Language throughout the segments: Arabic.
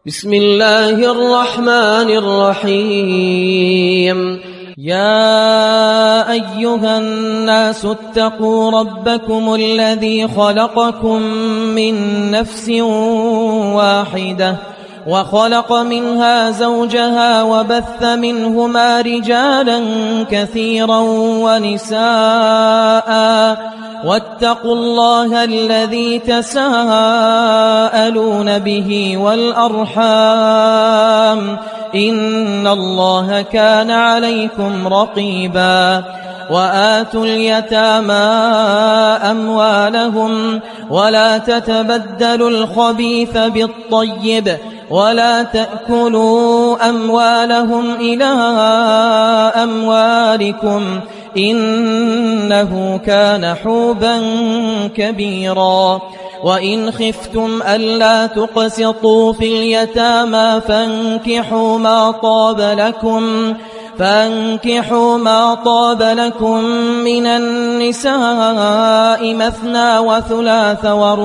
بسم الله الرحمن الرحيم. يا أيها الناس اتقوا ربكم الذي خلقكم من نفس واحدة وخلق منها زوجها وبث منهما رجالا كثيرا ونساء واتقوا الله الذي تساءلون به والأرحام إن الله كان عليكم رقيبا. وآتوا اليتامى أموالهم ولا تتبدلوا الخبيث بالطيب ولا تأكلوا أموالهم إلى أموالكم إنه كان حوبا كبيرا. وإن خفتم ألا تقسطوا في اليتامى فانكحوا ما طاب لكم من النساء مثنى وثلاث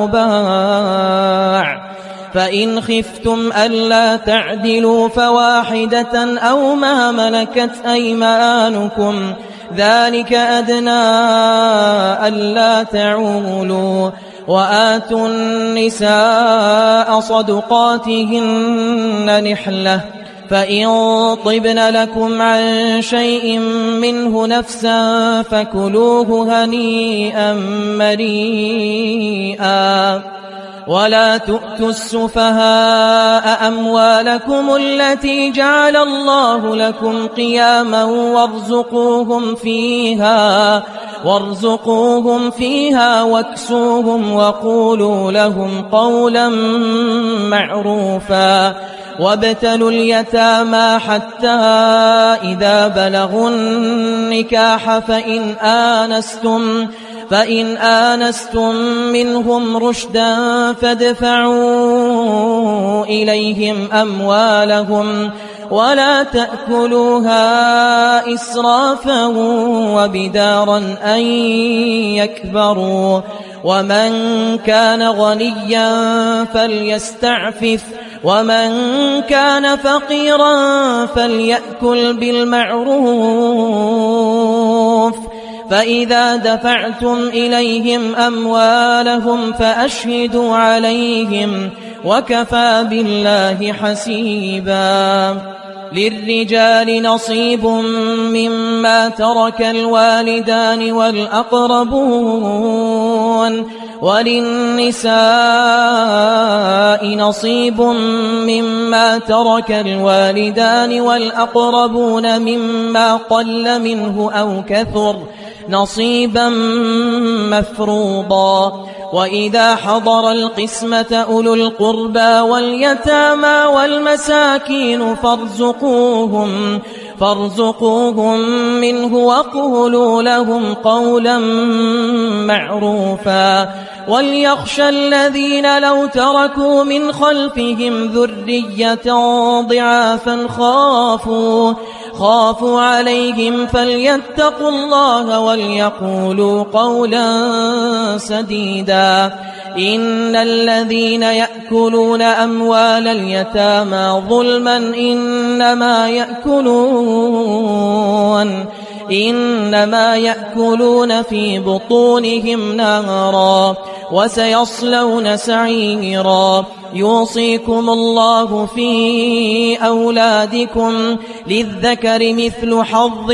ورباع. فإن خفتم ألا تعدلوا فواحدة أو ما ملكت أيمانكم ذلك أدنى ألا تعولوا. وآتوا النساء صدقاتهن نحلة فإن طبن لكم عن شيء منه نفسا فكلوه هنيئا مريئا. ولا تؤتوا السفهاء أموالكم التي جعل الله لكم قياما وارزقوهم فيها واكسوهم وقولوا لهم قولا معروفا. وابتلوا اليتامى حتى إذا بلغوا النكاح فإن آنستم منهم رشدا فادفعوا إليهم أموالهم ولا تأكلوها إسرافا وبدارا أن يكبروا. ومن كان غنيا فليستعفف ومن كان فقيرا فليأكل بالمعروف. فإذا دفعتم إليهم أموالهم فأشهدوا عليهم وكفى بالله حسيبا. للرجال نصيب مما ترك الوالدان والأقربون وللنساء نصيب مما ترك الوالدان والأقربون مما قل منه أو كثر نصيبا مفروضا. وإذا حضر القسمة أولو القربى واليتامى والمساكين فارزقوهم منه وقولوا لهم قولا معروفا. وليخشى الذين لو تركوا من خلفهم ذرية ضعافا خافوا عليهم فليتقوا الله وليقولوا قولا سديدا. إن الذين يأكلون أموال اليتامى ظلما إنما يأكلون في بطونهم نارا وسيصلون سعيرا. يوصيكم الله في أولادكم للذكر مثل حظ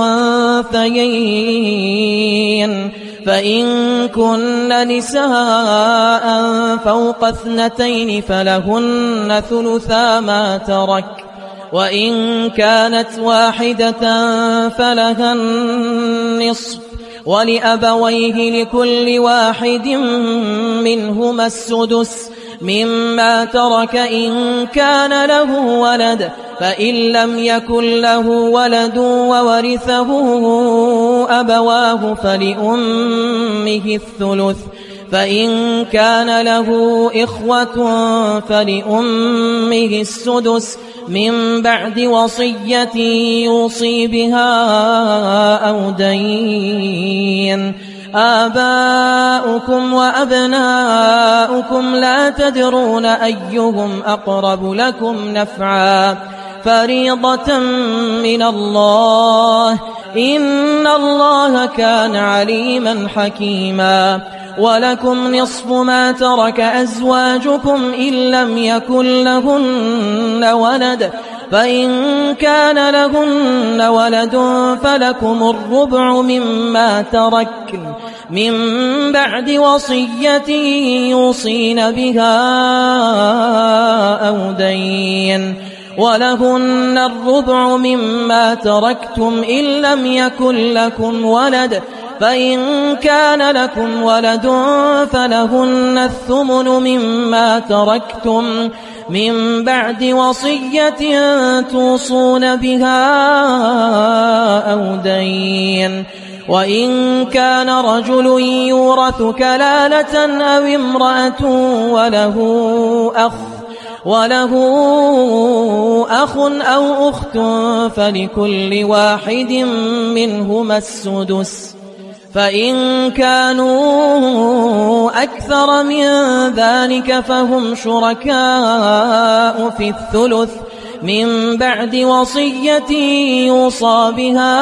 الأنثيين. فإن كن نساء فوق 2 فلهن ثلثا ما ترك وإن كانت واحدة فلها النصف ولأبويه لكل واحد منهما السدس مما ترك إن كان له ولد فإن لم يكن له ولد وورثه أبواه فلأمه الثلث فإن كان له إخوة فلأمه السدس من بعد وصية يوصي بها أو دين آباؤكم وأبناؤكم لا تدرون أيهم أقرب لكم نفعا فريضة من الله إن الله كان عليما حكيما ولكم نصف ما ترك أزواجكم إن لم يكن لهن ولد فإن كان لهن ولد فلكم الربع مما تركن من بعد وصية يوصين بها أو دين ولهن الربع مما تركتم إن لم يكن لكم ولد فإن كان لكم ولد فلهن الثمن مما تركتم من بعد وصية توصون بها أو دين وإن كان رجل يورث كلالة أو امرأة وله أخ أو أخت فلكل واحد منهما السدس فإن كانوا أكثر من ذلك فهم شركاء في الثلث من بعد وصية يوصى بها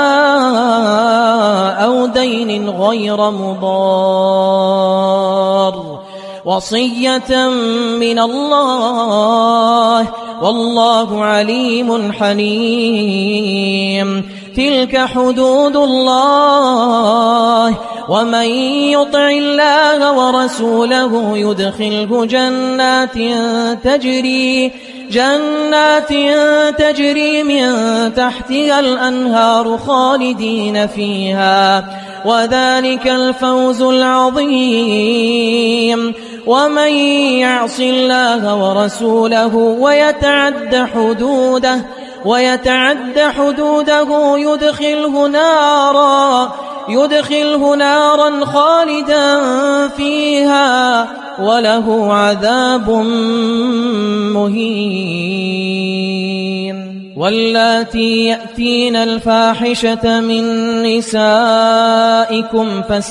أو دين غير مضار وصية من الله والله عليم حليم تلك حدود الله ومن يطع الله ورسوله يدخله جنات تجري من تحتها الأنهار خالدين فيها وذلك الفوز العظيم ومن يعص الله ورسوله ويتعد حدوده يدخله نارا خالدا فيها وله عذاب مهين واللاتي يأتين الفاحشة من نسائكم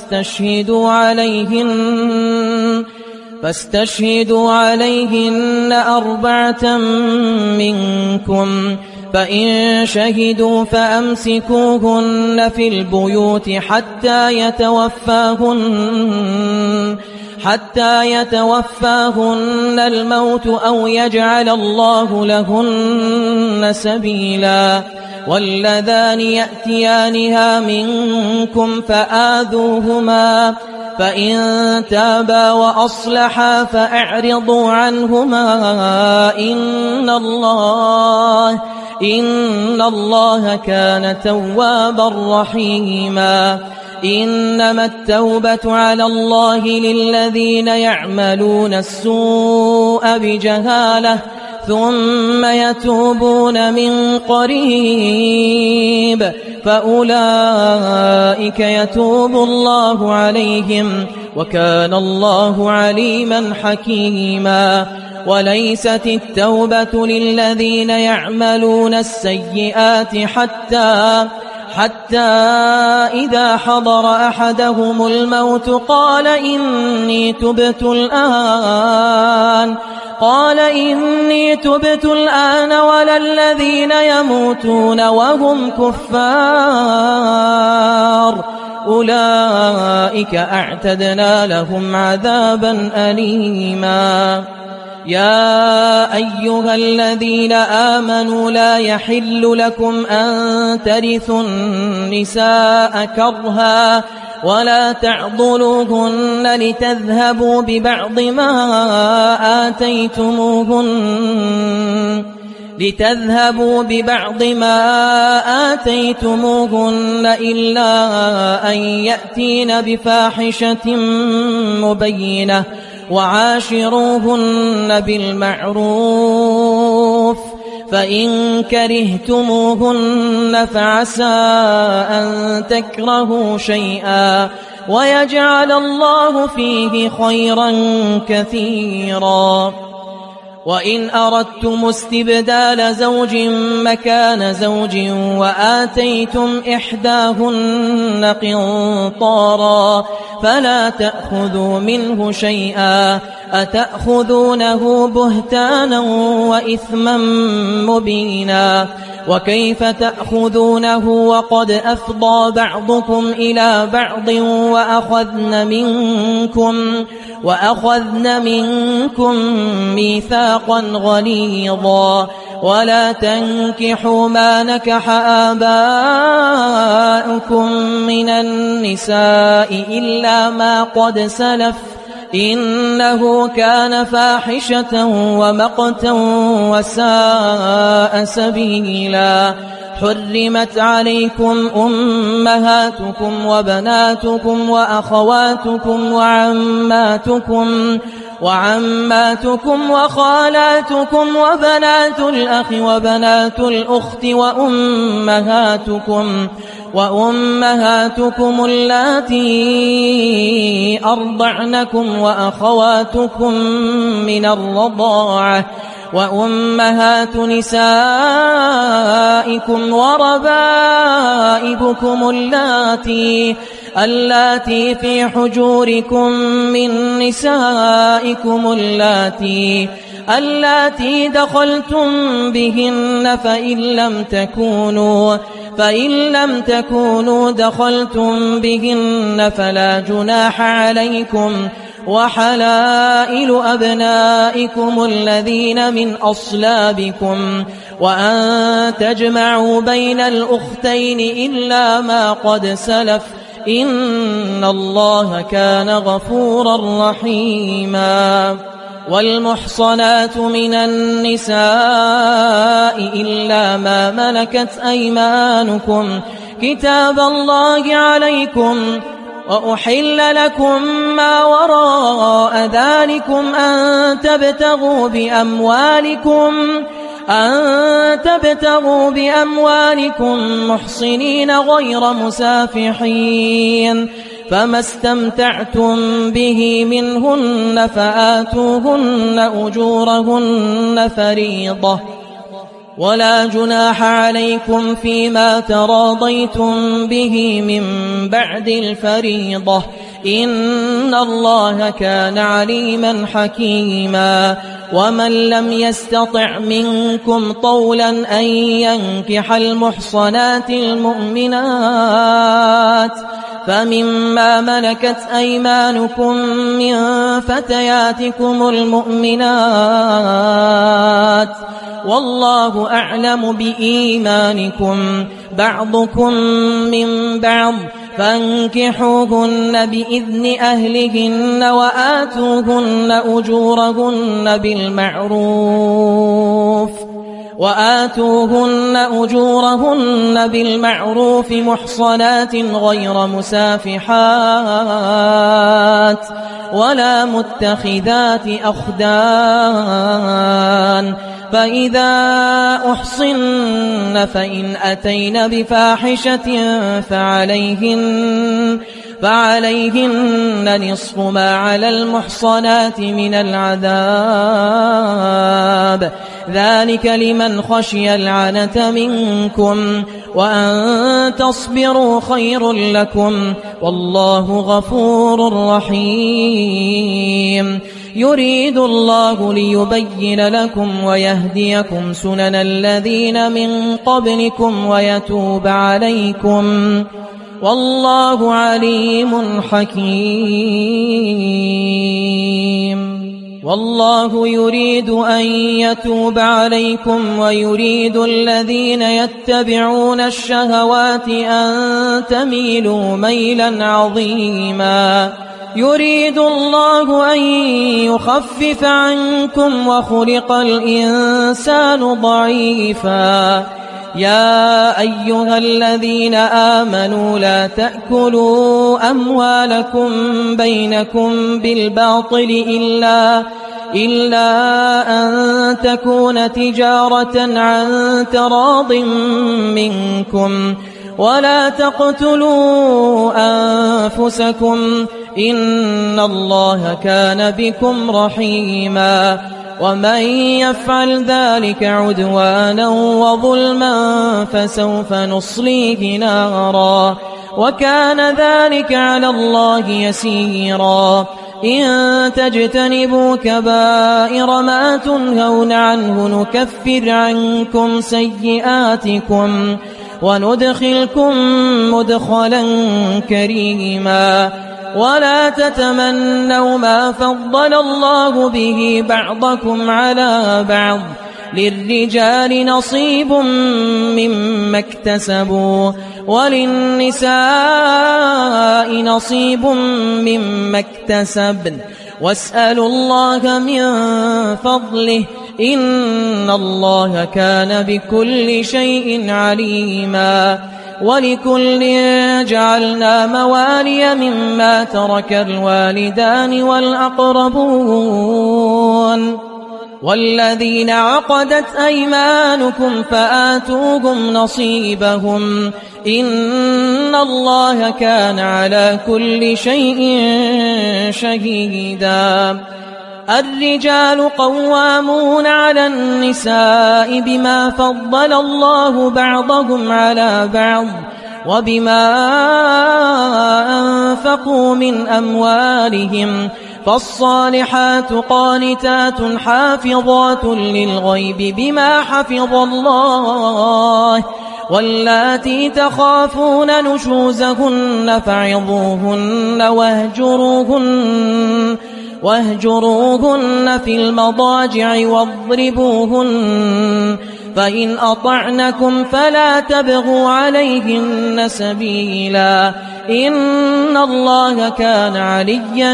فاستشهدوا عليهن 4 منكم فإن شهدوا فأمسكوهن في البيوت حتى يتوفاهن الموت أو يجعل الله لهن سبيلا واللذان يأتيانها منكم فآذوهما فإن تابا وأصلحا فأعرضوا عنهما إن الله كان توابا رحيما إنما التوبة على الله للذين يعملون السوء بجهالة ثم يتوبون من قريب فأولئك يتوب الله عليهم وكان الله عليما حكيما وليست التوبة للذين يعملون السيئات حتى إذا حضر أحدهم الموت قال إني تبت الآن ولا الذين يموتون وهم كفار أولئك أعتدنا لهم عذابا أليما يا أيها الذين آمنوا لا يحل لكم أن ترثوا النساء كرها ولا تعضلوهن لتذهبوا ببعض ما آتيتموهن إلا أن يأتين بفاحشة مبينة وعاشروهن بالمعروف فإن كرهتموهن فعسى أن تكرهوا شيئا ويجعل الله فيه خيرا كثيرا وإن أردتم استبدال زوج مكان زوج وآتيتم إحداهن قنطارا فلا تأخذوا منه شيئا أتأخذونه بهتانا وإثما مبينا وكيف تأخذونه وقد أفضى بعضكم إلى بعض وأخذن منكم ميثاقا غليظا ولا تنكحوا ما نكح آباؤكم من النساء إلا ما قد سلف إنه كان فاحشة ومقتا وساء سبيلا حرمت عليكم أمهاتكم وبناتكم وأخواتكم وعماتكم وخالاتكم وبنات الأخ وبنات الأخت وأمهاتكم اللاتي أرضعنكم وأخواتكم من الرضاعة وأمهات نسائكم وربائبكم اللاتي في حجوركم من نسائكم اللاتي دخلتم بهن فإن لم تكونوا دخلتم بهن فلا جناح عليكم وحلائل أبنائكم الذين من أصلابكم وأن تجمعوا بين الأختين إلا ما قد سلف إن الله كان غفورا رحيما والمحصنات من النساء إلا ما ملكت أيمانكم كتاب الله عليكم وأحل لكم ما وراء ذلكم أن تبتغوا بأموالكم محصنين غير مسافحين فما استمتعتم به منهن فآتوهن أجورهن فريضة ولا جناح عليكم فيما تراضيتم به من بعد الفريضة إن الله كان عليما حكيما ومن لم يستطع منكم طولا أن ينكح المحصنات المؤمنات فمما ملكت أيمانكم من فتياتكم المؤمنات والله أعلم بإيمانكم بعضكم من بعض فانكحوهن بإذن أهلهن وآتوهن أجورهن بالمعروف محصنات غير مسافحات ولا متخذات أخدان فإذا أحصن فإن أتين بفاحشة فعليهن نصف ما على المحصنات من العذاب ذلك لمن خشي العنة منكم وأن تصبروا خير لكم والله غفور رحيم يريد الله ليبين لكم ويهديكم سنن الذين من قبلكم ويتوب عليكم والله عليم حكيم والله يريد أن يتوب عليكم ويريد الذين يتبعون الشهوات أن تميلوا ميلا عظيما يريد الله أن يخفف عنكم وخلق الإنسان ضعيفا يا أيها الذين آمنوا لا تأكلوا أموالكم بينكم بالباطل إلا أن تكون تجارة عن تراض منكم ولا تقتلوا أنفسكم إن الله كان بكم رحيما ومن يفعل ذلك عدوانا وظلما فسوف نصليه نارا وكان ذلك على الله يسيرا إن تجتنبوا كبائر ما تنهون عنه نكفر عنكم سيئاتكم وندخلكم مدخلا كريما ولا تتمنوا ما فضل الله به بعضكم على بعض للرجال نصيب مما اكتسبوا وللنساء نصيب مما اكتسبن واسألوا الله من فضله إن الله كان بكل شيء عليما ولكل جعلنا موالي مما ترك الوالدان والأقربون والذين عقدت أيمانكم فآتوهم نصيبهم إن الله كان على كل شيء شهيدا الرجال قوامون على النساء بما فضل الله بعضهم على بعض وبما أنفقوا من أموالهم فالصالحات قانتات حافظات للغيب بما حفظ الله واللاتي تخافون نشوزهن فعظوهن واهجروهن في المضاجع واضربوهن فإن أطعنكم فلا تبغوا عليهن سبيلا إن الله كان عليا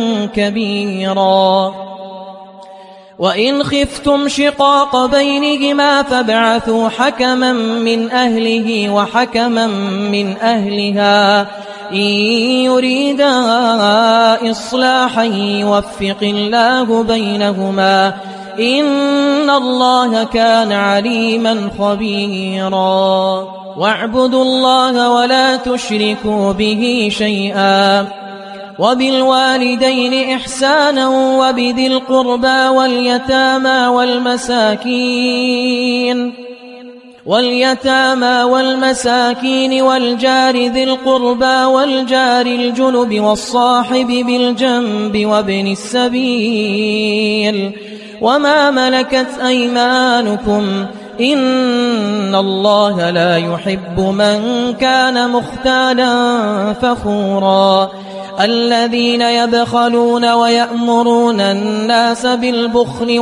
كبيرا وإن خفتم شقاق بينهما فابعثوا حكما من أهله وحكما من أهلها إن يريدا إصلاحا يوفق الله بينهما إن الله كان عليما خبيرا واعبدوا الله ولا تشركوا به شيئا وبالوالدين إحسانا وبذي القربى واليتامى والمساكين والجار ذي القربى والجار الجنب والصاحب بالجنب وابن السبيل وما ملكت أيمانكم إن الله لا يحب من كان مختالا فخورا الذين يبخلون ويأمرون الناس بالبخل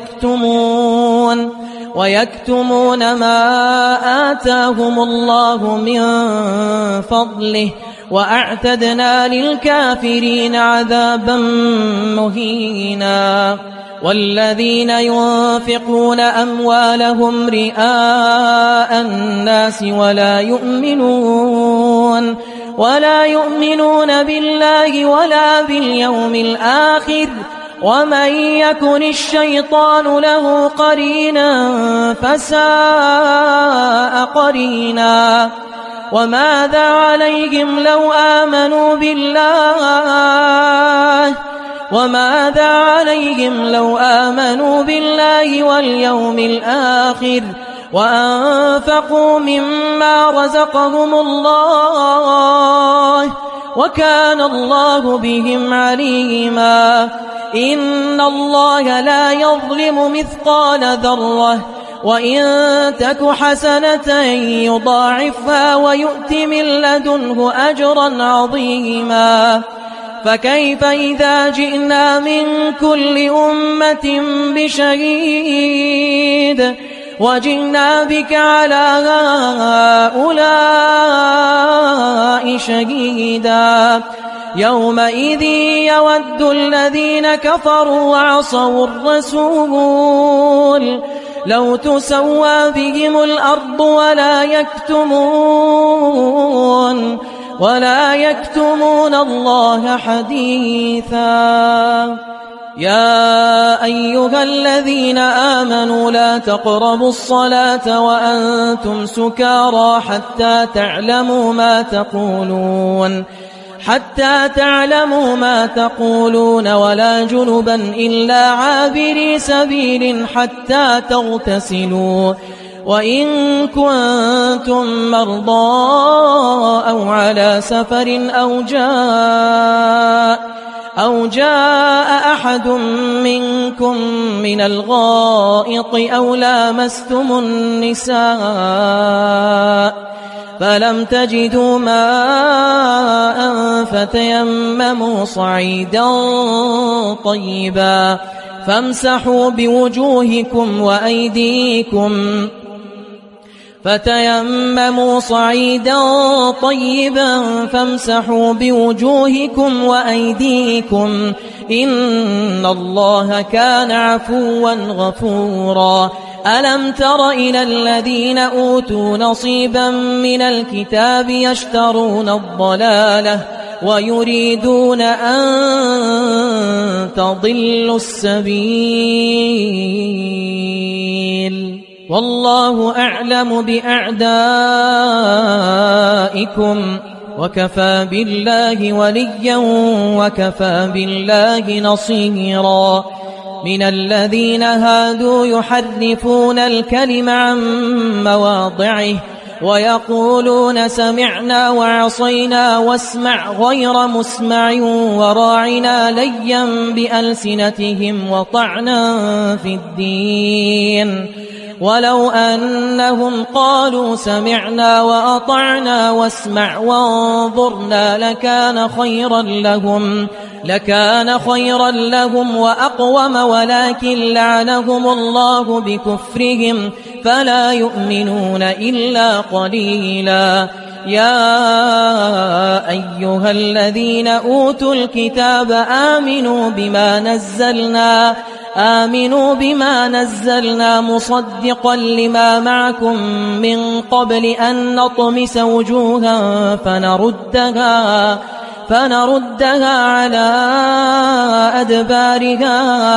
ويكتمون ما آتاهم الله من فضله وأعتدنا للكافرين عذابا مهينا والذين ينفقون أموالهم رئاء الناس ولا يؤمنون بالله ولا باليوم الآخر ومن يكن الشيطان له قرينا فساء قرينا وماذا عليهم لو آمنوا بالله واليوم الآخر وأنفقوا مما رزقهم الله وكان الله بهم عليما إن الله لا يظلم مثقال ذرة وإن تك حسنة يضاعفها ويؤت من لدنه أجرا عظيما فكيف إذا جئنا من كل أمة بشهيد وجئنا بك على هؤلاء شهيدا يومئذ يود الذين كفروا وعصوا الرسول لو تسوى بهم الأرض ولا يكتمون الله حديثا يا أيها الذين آمنوا لا تقربوا الصلاة وأنتم سكارى حتى تعلموا ما تقولون ولا جنبا إلا عابري سبيل حتى تغتسلوا وإن كنتم مرضى أو على سفر أو جاء أحد منكم من الغائط أو لامستم النساء فلم تجدوا ماء فتيمموا صعيدا طيبا فامسحوا بوجوهكم وأيديكم إن الله كان عفوا غفورا ألم تر إلى الذين أوتوا نصيبا من الكتاب يشترون الضلالة ويريدون أن تضلوا السبيل والله أعلم بأعدائكم وكفى بالله وليا وكفى بالله نصيرا من الذين هادوا يحرفون الكلم عن مواضعه ويقولون سمعنا وعصينا واسمع غير مسمع وراعنا ليا بألسنتهم وطعنا في الدين ولو أنهم قالوا سمعنا وأطعنا واسمع وانظرنا لكان خيرا لهم وأقوم ولكن لعنهم الله بكفرهم فلا يؤمنون إلا قليلا يا أيها الذين أوتوا الكتاب آمنوا بما نزلنا مصدقا لما معكم من قبل أن نطمس وجوها فنردها على أدبارها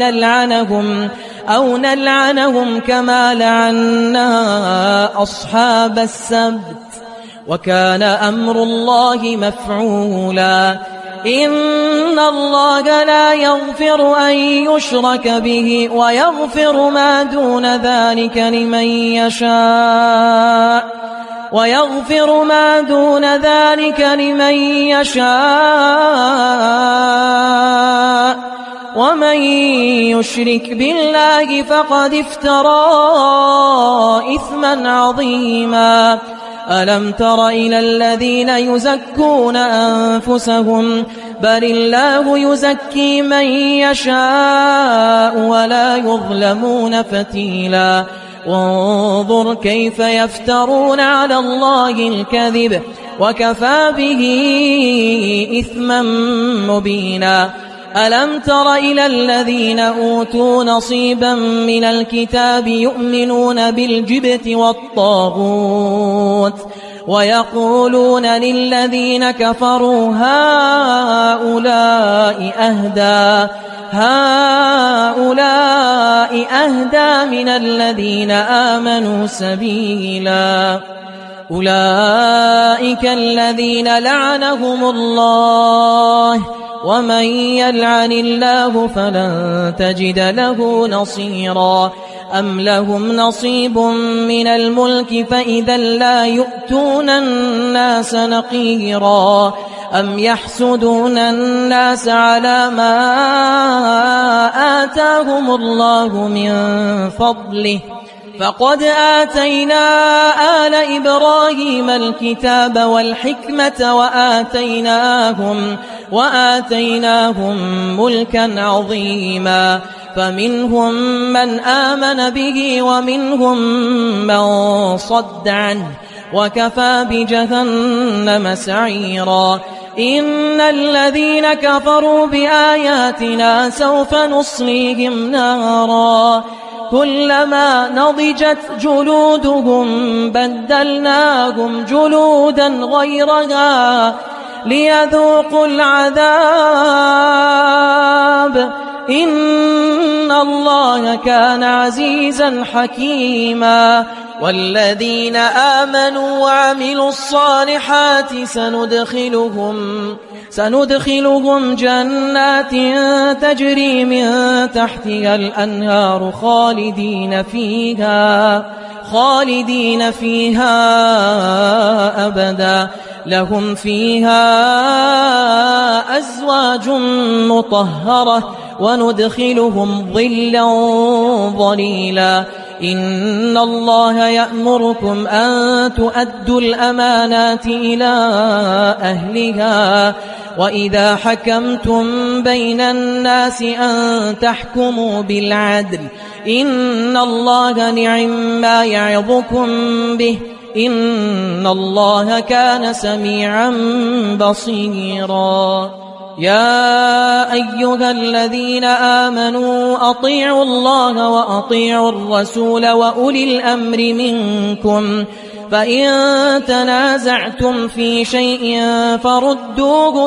أو نلعنهم كما لعنا أصحاب السبت وكان أمر الله مفعولا إن الله لا يغفر أن يشرك به ويغفر ما دون ذلك لمن يشاء ومن يشرك بالله فقد افترى إثما عظيما ألم تر إلى الذين يزكون أنفسهم بل الله يزكي من يشاء ولا يظلمون فتيلا وانظر كيف يفترون على الله الكذب وكفى به إثما مبينا ألم تر إلى الذين أوتوا نصيبا من الكتاب يؤمنون بالجبت والطاغوت ويقولون للذين كفروا هؤلاء أهدى من الذين آمنوا سبيلا أولئك الذين لعنهم الله ومن يلعن الله فلن تجد له نصيرا أم لهم نصيب من الملك فإذا لا يؤتون الناس نقيرا أم يحسدون الناس على ما آتاهم الله من فضله فقد آتينا آل إبراهيم الكتاب والحكمة وآتيناهم ملكا عظيما فمنهم من آمن به ومنهم من صد عنه وكفى بجهنم سعيرا إن الذين كفروا بآياتنا سوف نصليهم نارا كلما نضجت جلودهم بدلناهم جلودا غيرها ليذوقوا العذاب إن الله كان عزيزا حكيما والذين آمنوا وعملوا الصالحات سندخلهم جنات تجري من تحتها الأنهار خالدين فيها أبدا لهم فيها أزواج مطهرة وندخلهم ظلا ظليلا إن الله يأمركم أن تؤدوا الأمانات إلى أهلها وإذا حكمتم بين الناس أن تحكموا بالعدل إن الله نعم يعظكم به إن الله كان سميعا بصيرا يا أيها الذين آمنوا أطيعوا الله وأطيعوا الرسول وأولي الأمر منكم فإن تنازعتم في شيء فردوه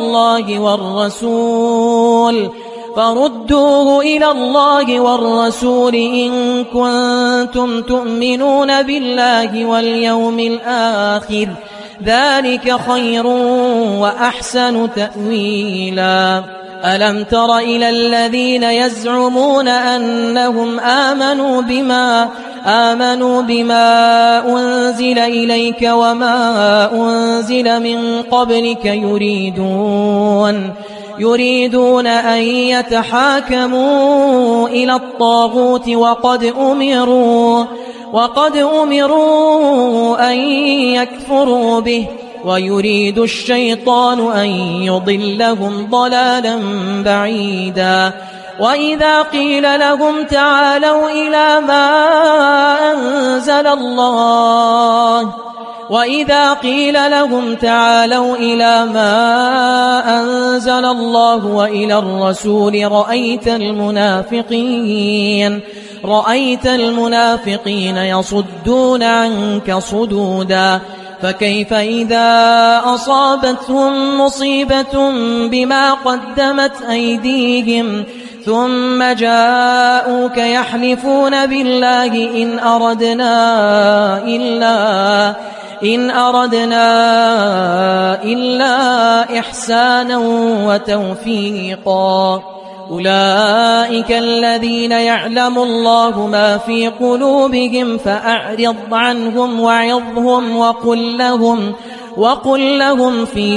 إلى الله والرسول إن كنتم تؤمنون بالله واليوم الآخر ذلك خير وأحسن تأويلا ألم تر إلى الذين يزعمون أنهم آمنوا بما أنزل إليك وما أنزل من قبلك يريدون أن يتحاكموا إلى الطاغوت وقد أمروا أن يكفروا به ويريد الشيطان أن يضلهم ضلالا بعيدا وإذا قيل لهم تعالوا إلى ما أنزل الله وإلى الرسول رأيت المنافقين يصدون عنك صدودا فكيف إذا أصابتهم مصيبة بما قدمت أيديهم ثم جاءوك يحلفون بالله إن أردنا إلا إحسانا وتوفيقا أولئك الذين يعلم الله ما في قلوبهم فأعرض عنهم وعظهم وقل لهم في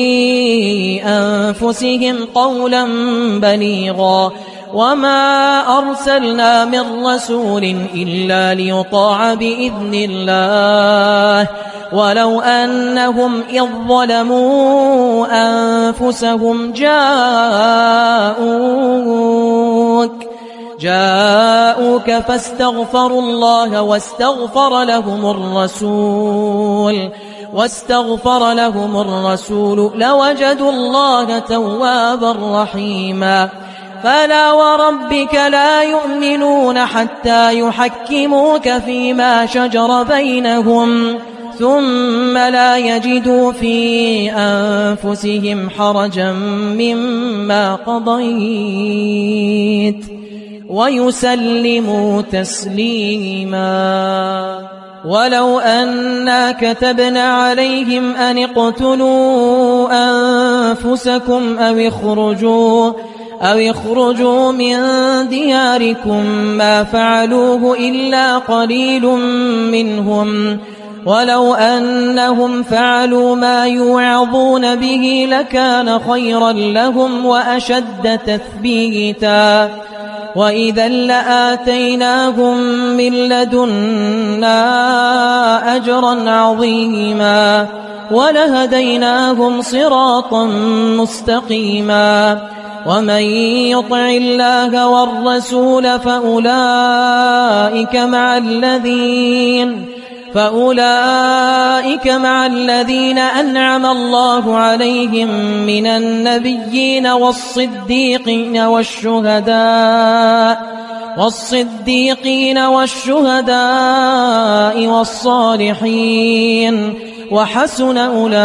أنفسهم قولا بليغا وما أرسلنا من رسول إلا ليطاع بإذن الله ولو أنهم إذ ظلموا أنفسهم جاءوك فاستغفروا الله واستغفر لهم الرسول لوجدوا الله توابا رحيما فلا وربك لا يؤمنون حتى يحكموك فيما شجر بينهم ثم لا يجدوا في أنفسهم حرجا مما قضيت ويسلموا تسليما ولو أنا كتبنا عليهم أن اقتلوا أنفسكم أو اخرجوا من دياركم ما فعلوه إلا قليل منهم ولو أنهم فعلوا ما يوعظون به لكان خيرا لهم وأشد تثبيتا وإذا لآتيناهم من لدنا أجرا عظيما ولهديناهم صراطا مستقيما ومن يطع الله والرسول فأولئك مع الذين أنعم الله عليهم من النبيين والصديقين والشهداء والصالحين وحسن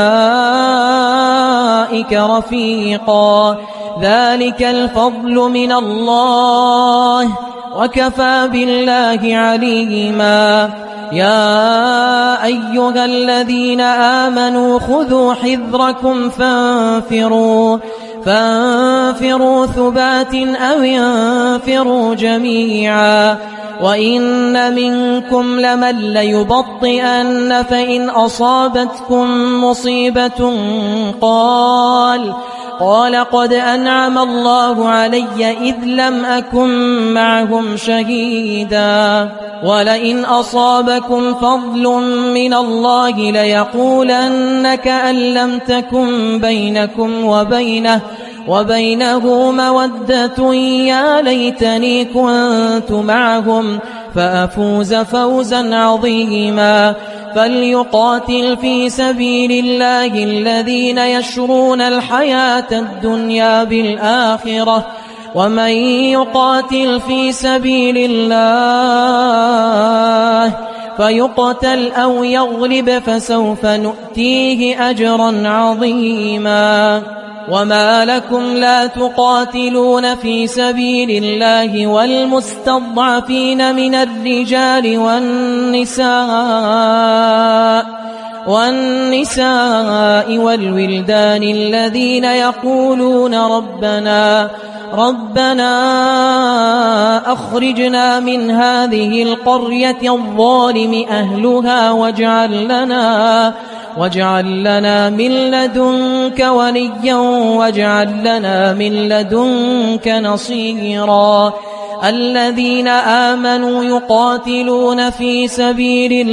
أولئك رفيقا ذلك الفضل من الله وكفى بالله عليما يا أيها الذين آمنوا خذوا حذركم فانفروا ثبات أو انفروا جميعا وإن منكم لمن ليبطئن فإن أصابتكم مصيبة قال قد أنعم الله علي إذ لم أكن معهم شهيدا ولئن أصابكم فضل من الله ليقولن كأن لم تكن بينكم وبينه مودة يا ليتني كنت معهم فأفوز فوزا عظيما فليقاتل في سبيل الله الذين يشرون الحياة الدنيا بالآخرة ومن يقاتل في سبيل الله فيقتل أو يغلب فسوف نؤتيه أجرا عظيما وما لكم لا تقاتلون في سبيل الله والمستضعفين من الرجال والنساء والولدان الذين يقولون ربنا أخرجنا من هذه القرية الظالم أهلها واجعل لنا من لدنك وليا واجعل لنا من لدنك نصيرا الذين آمنوا يقاتلون في سبيل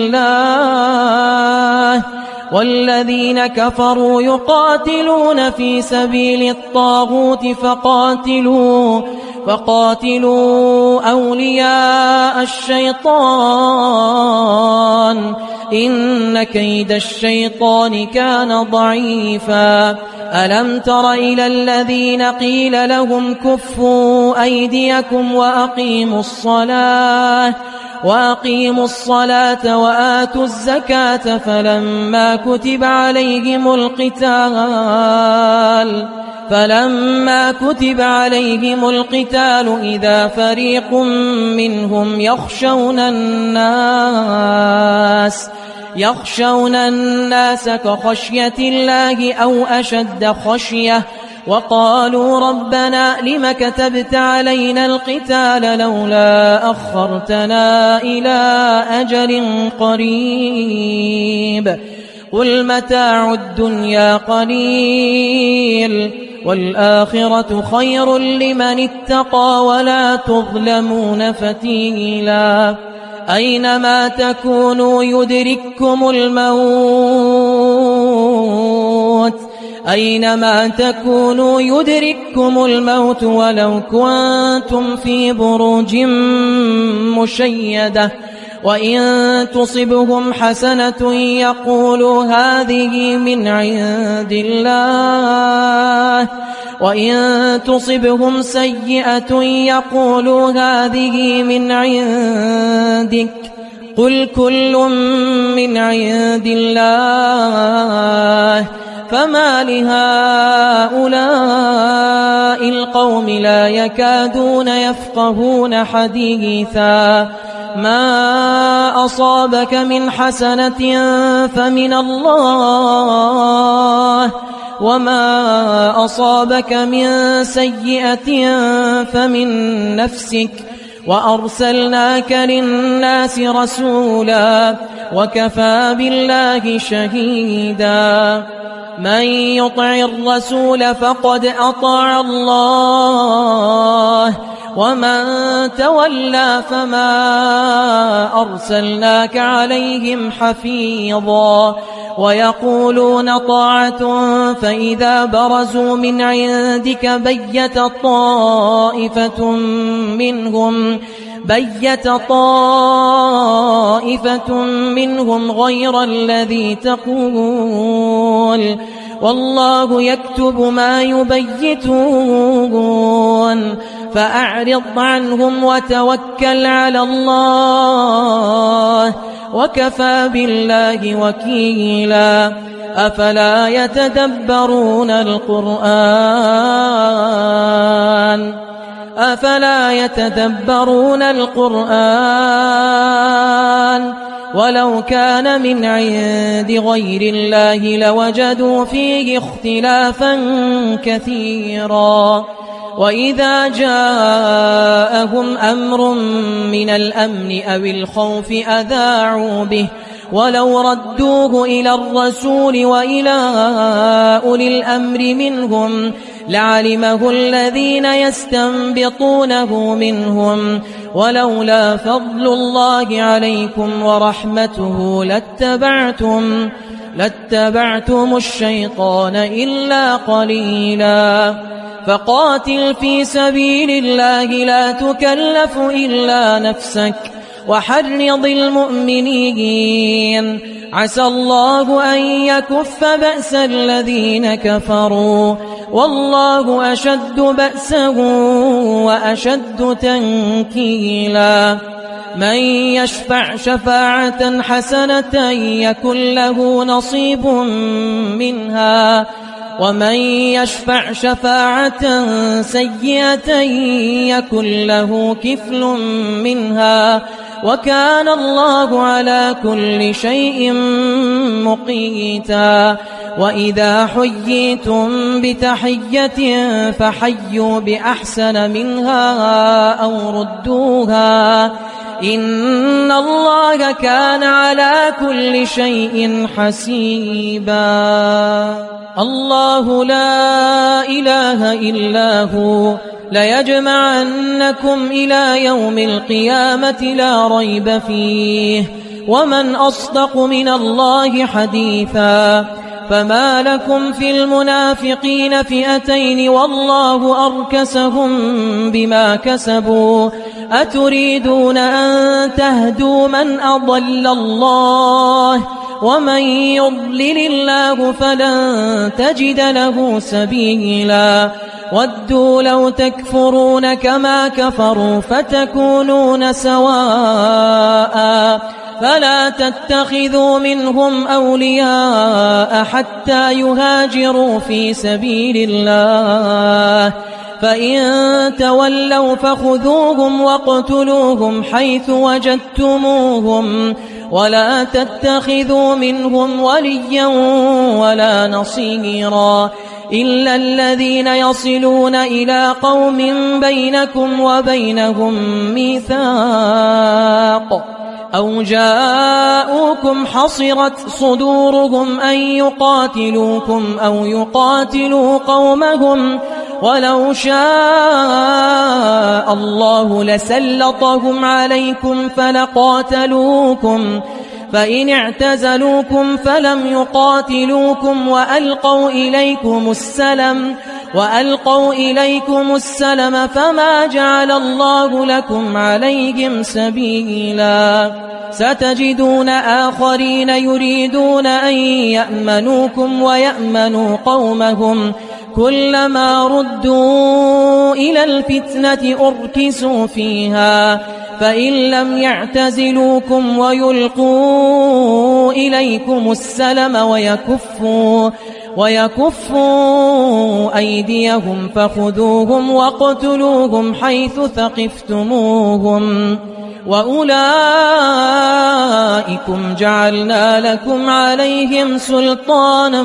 الله والذين كفروا يقاتلون في سبيل الطاغوت فقاتلوا أولياء الشيطان إن كيد الشيطان كان ضعيفا ألم تر إلى الذين قيل لهم كفوا أيديكم وأقيموا الصلاة وآتوا الزكاة فلما كتب عليهم القتال إذا فريق منهم يخشون الناس كخشية الله أو أشد خشية وقالوا ربنا لم كتبت علينا القتال لولا أخرتنا إلى أجل قريب قل متاع الدنيا قليل والآخرة خير لمن اتقى ولا تظلمون فتيلا أينما تكونوا يدرككم الموت ولو كنتم في بروج مشيدة وإن تصبهم حسنة يقولوا هذه من عند الله وإن تصبهم سيئة يقولوا هذه من عندك قل كل من عند الله فما لهؤلاء القوم لا يكادون يفقهون حديثا ما أصابك من حسنة فمن الله وما أصابك من سيئة فمن نفسك وأرسلناك للناس رسولا وكفى بالله شهيدا من يطع الرسول فقد أطاع الله ومن تولى فما أرسلناك عليهم حفيظا ويقولون طاعة فإذا برزوا من عندك بيت طائفة منهم غير الذي تقول والله يكتب ما يبيتون فأعرض عنهم وتوكل على الله وكفى بالله وكيلا أفلا يتدبرون القرآن ولو كان من عند غير الله لوجدوا فيه اختلافا كثيرا وإذا جاءهم أمر من الأمن أو الخوف أذاعوا به ولو ردوه إلى الرسول وإلى أولي الأمر منهم لعلمه الذين يستنبطونه منهم ولولا فضل الله عليكم ورحمته لاتبعتم الشيطان إلا قليلا فقاتل في سبيل الله لا تكلف إلا نفسك وحرض المؤمنين عسى الله أن يكف بأس الذين كفروا والله أشد بأسا وأشد تنكيلا من يشفع شفاعة حسنة يكن له نصيب منها ومن يشفع شفاعة سيئة يكن له كفل منها وكان الله على كل شيء مقيتا وإذا حييتم بتحية فحيوا بأحسن منها أو ردوها إن الله كان على كل شيء حسيبا الله لا إله إلا هو ليجمعنكم إلى يوم القيامة لا ريب فيه ومن أصدق من الله حديثا فما لكم في المنافقين فئتين والله أركسهم بما كسبوا أتريدون أن تهدوا من أضل الله ومن يضلل الله فلن تجد له سبيلا ودوا لو تكفرون كما كفروا فتكونون سواء فلا تتخذوا منهم أولياء حتى يهاجروا في سبيل الله فإن تولوا فخذوهم واقتلوهم حيث وجدتموهم ولا تتخذوا منهم وليا ولا نصيرا إلا الذين يصلون إلى قوم بينكم وبينهم ميثاق أو جاءوكم حصرت صدورهم أن يقاتلوكم أو يقاتلوا قومهم ولو شاء الله لسلطهم عليكم فلقاتلوكم فإن اعتزلوكم فلم يقاتلوكم وألقوا إليكم السلم فما جعل الله لكم عليهم سبيلا ستجدون آخرين يريدون أن يأمنوكم ويأمنوا قومهم كلما ردوا إلى الفتنة أركسوا فيها فإن لم يعتزلوكم ويلقوا إليكم السلم ويكفوا أيديهم فخذوهم واقتلوهم حيث ثقفتموهم وأولئكم جعلنا لكم عليهم سلطانا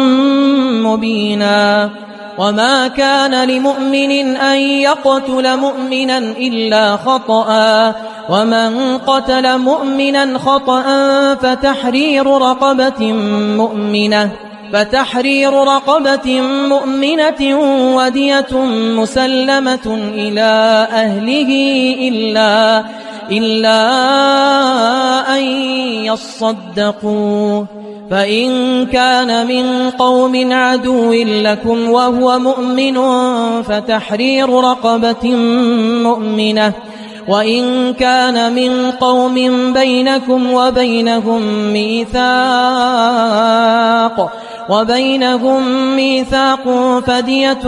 مبينا وما كان لمؤمن أن يقتل مؤمنا إلا خطأ ومن قتل مؤمنا خطأ فتحرير رقبة مؤمنة ودية مسلمة إلى أهله إلا أن يصدقوا فإن كان من قوم عدو لكم وهو مؤمن فتحرير رقبة مؤمنة وإن كان من قوم بينكم وبينهم ميثاق فدية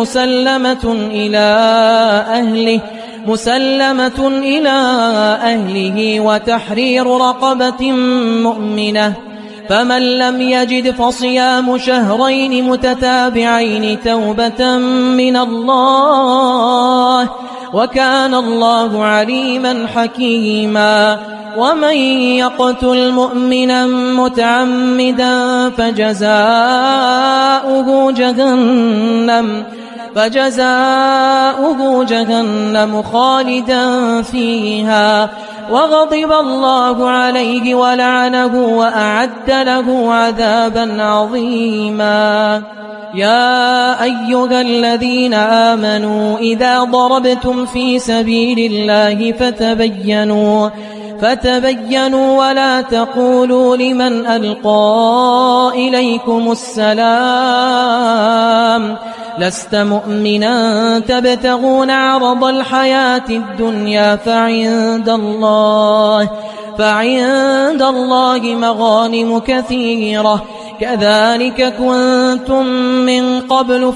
مسلمة إلى أهله وتحرير رقبة مؤمنة فمن لم يجد فصيام شهرين متتابعين توبة من الله وكان الله عليما حكيما ومن يقتل مؤمنا متعمدا فجزاؤه جهنم خالدا فيها وغضب الله عليه ولعنه وأعد له عذابا عظيما. يا أيها الذين آمنوا إذا ضربتم في سبيل الله فتبينوا ولا تقولوا لمن ألقى إليكم السلام لست مؤمنا تبتغون عرض الحياة الدنيا فعند الله مغانم كثيرة كذلك كنتم من قبل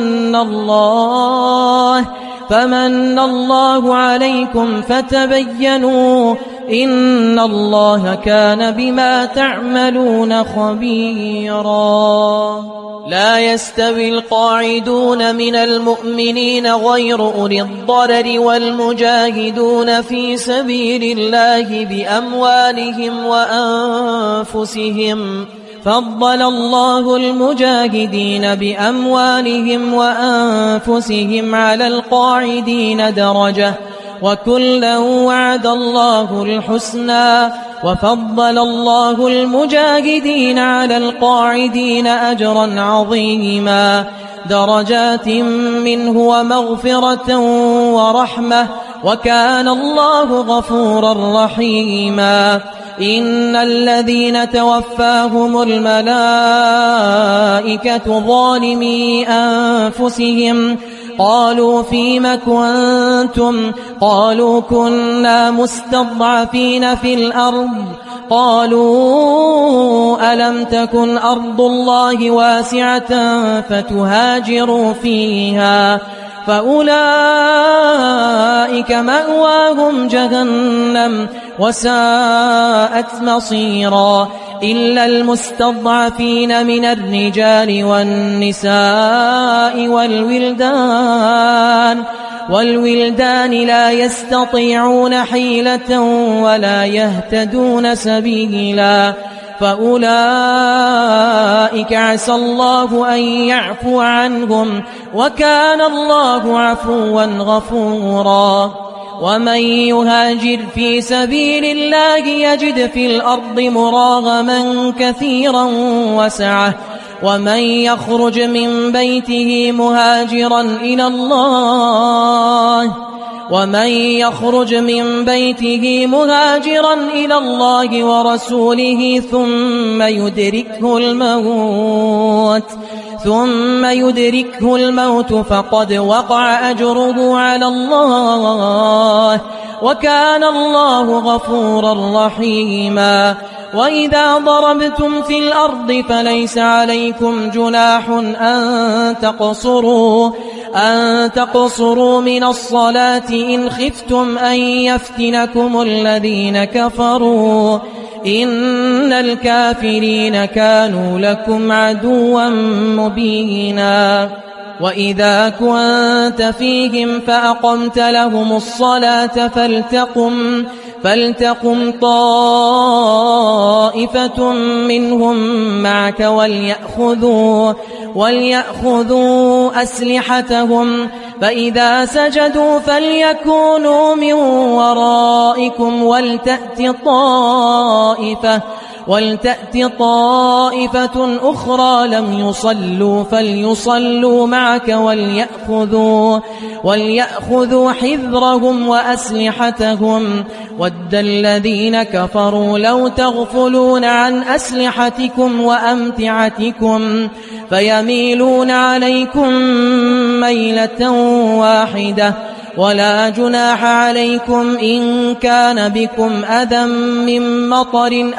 فمن الله عليكم فتبينوا إن الله كان بما تعملون خبيرا. لا يستوي القاعدون من المؤمنين غير أولي الضرر والمجاهدون في سبيل الله بأموالهم وأنفسهم فضل الله المجاهدين بأموالهم وأنفسهم على القاعدين درجة وكلا وعد الله الحسنى وفضل الله المجاهدين على القاعدين أجرا عظيما درجات منه ومغفرة ورحمة وكان الله غفورا رحيما. إن الذين توفاهم الملائكة ظالمي أنفسهم قالوا فيم كنتم قالوا كنا مستضعفين في الأرض قالوا ألم تكن أرض الله واسعة فتهاجروا فيها فأولئك مأواهم جهنم وساءت مصيرا إلا المستضعفين من الرجال والنساء والولدان لا يستطيعون حيلة ولا يهتدون سبيلا فأولئك عسى الله أن يعفو عنهم وكان الله عفوا غفورا. ومن يهاجر في سبيل الله يجد في الأرض مراغما كثيرا وسعة ومن يخرج من بيته مهاجرا إلى الله ورسوله ثم يدركه الموت فقد وقع أجره على الله وكان الله غفورا رحيما. وإذا ضربتم في الأرض فليس عليكم جناح أن تقصروا من الصلاة إن خفتم أن يفتنكم الذين كفروا إن الكافرين كانوا لكم عدوا مبينا. وإذا كنت فيهم فأقمت لهم الصلاة فلتقم طائفة منهم معك وليأخذوا أسلحتهم فإذا سجدوا فليكونوا من ورائكم ولتأت طائفة أخرى لم يصلوا فليصلوا معك وليأخذوا حذرهم وأسلحتهم ود الذين كفروا لو تغفلون عن أسلحتكم وأمتعتكم فيميلون عليكم ميلة واحدة ولا جناح عليكم إن كان بكم أذى من مطر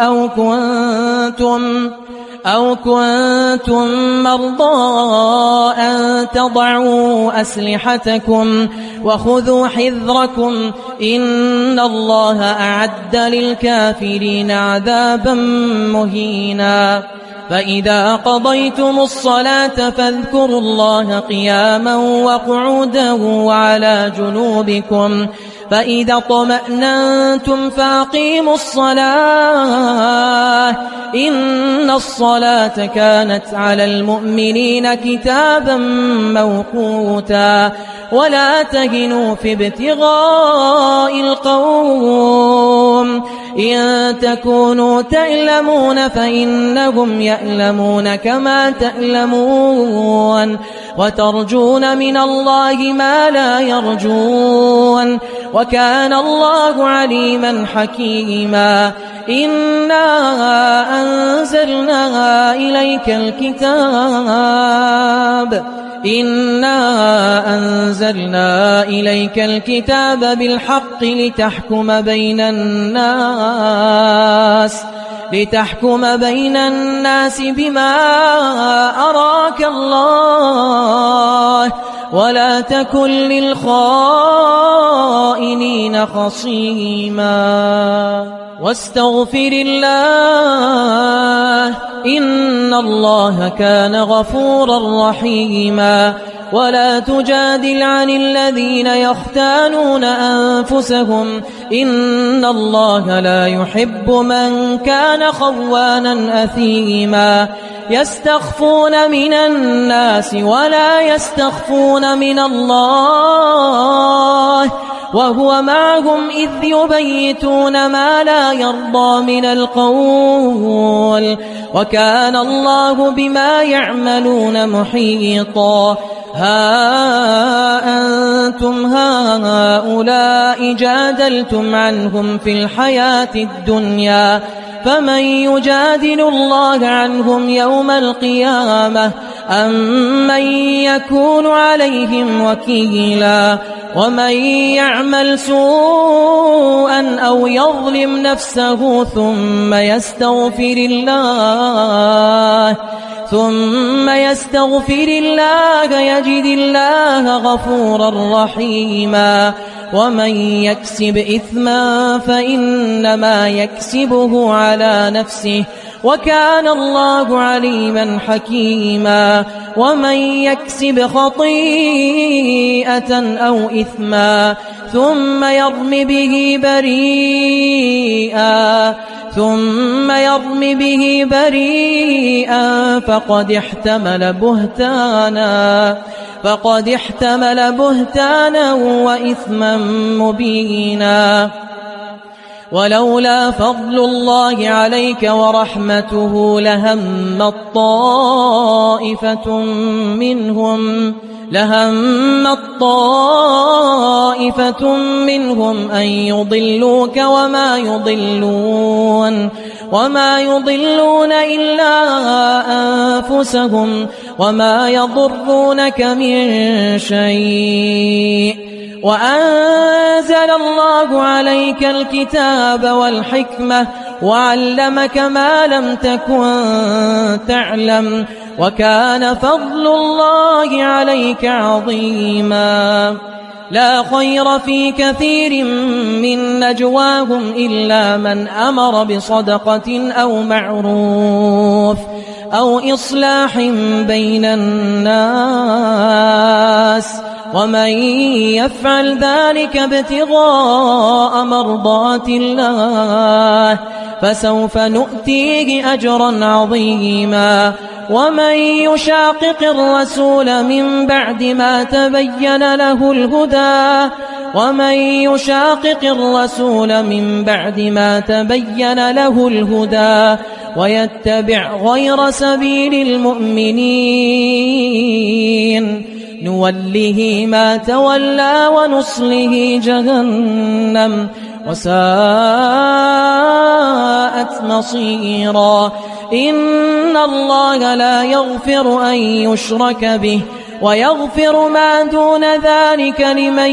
أو كنتم مرضى أن تضعوا أسلحتكم وخذوا حذركم إن الله أعد للكافرين عذابا مهينا. فإذا قضيتم الصلاة فاذكروا الله قياما وقعودا وعلى جنوبكم فإذا اطمأننتم فأقيموا الصلاة إن الصلاة كانت على المؤمنين كتابا موقوتا ولا تهنوا في ابتغاء القوم إن تكونوا تألمون فإنهم يألمون كما تألمون وترجون من الله ما لا يرجون وكان الله عليما حكيما إنا أنزلنا إليك الكتاب بالحق لتحكم بين الناس بما أراك الله ولا تكن للخائنين خصيما واستغفر الله إن الله كان غفورا رحيما ولا تجادل عن الذين يختانون أنفسهم إن الله لا يحب من كان خوانا أثيما يستخفون من الناس ولا يستخفون من الله وهو معهم إذ يبيتون ما لا يرضى من القول وكان الله بما يعملون محيطا ها أنتم هؤلاء جادلتم عنهم في الحياة الدنيا فمن يجادل الله عنهم يوم القيامة أم من يكون عليهم وكيلا ومن يعمل سوءا أو يظلم نفسه ثم يستغفر الله يجد الله غفورا رحيما ومن يكسب إثما فإنما يكسبه على نفسه وكان الله عليما حكيما ومن يكسب خطيئة أو إثما ثم يرم به بريئا فقد احتمل بهتانا وإثما مبينا ولولا فضل الله عليك ورحمته لهمت طائفة منهم أن يضلوك وما يضلون إلا أنفسهم وما يضرونك من شيء وأنزل الله عليك الكتاب والحكمة وعلمك ما لم تكن تعلم وكان فضل الله عليك عظيما لا خير في كثير من نجواهم إلا من أمر بصدقة أو معروف أو إصلاح بين الناس ومن يفعل ذلك ابتغاء مرضات الله فسوف نؤتيه أجرا عظيما ومن يشاقق الرسول من بعد ما تبين له الهدى ويتبع غير سبيل المؤمنين نوله ما تولى ونصله جهنم وساءت مصيرا إن الله لا يغفر أن يشرك به ويغفر ما دون ذلك لمن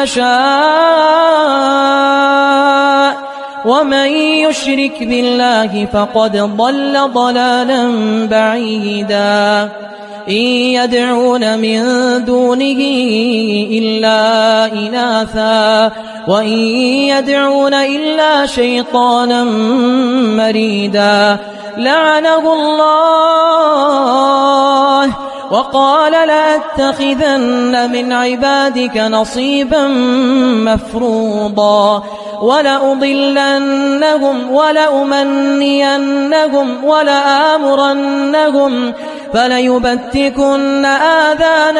يشاء ومن يشرك بالله فقد ضل ضلالا بعيدا إن يدعون من دونه إلا إناثا وإن يدعون إلا شيطانا مريدا لعنه الله وقال لأتخذن من عبادك نصيبا مفروضا ولأضلنهم ولأمنينهم ولآمرنهم فليبتكن آذان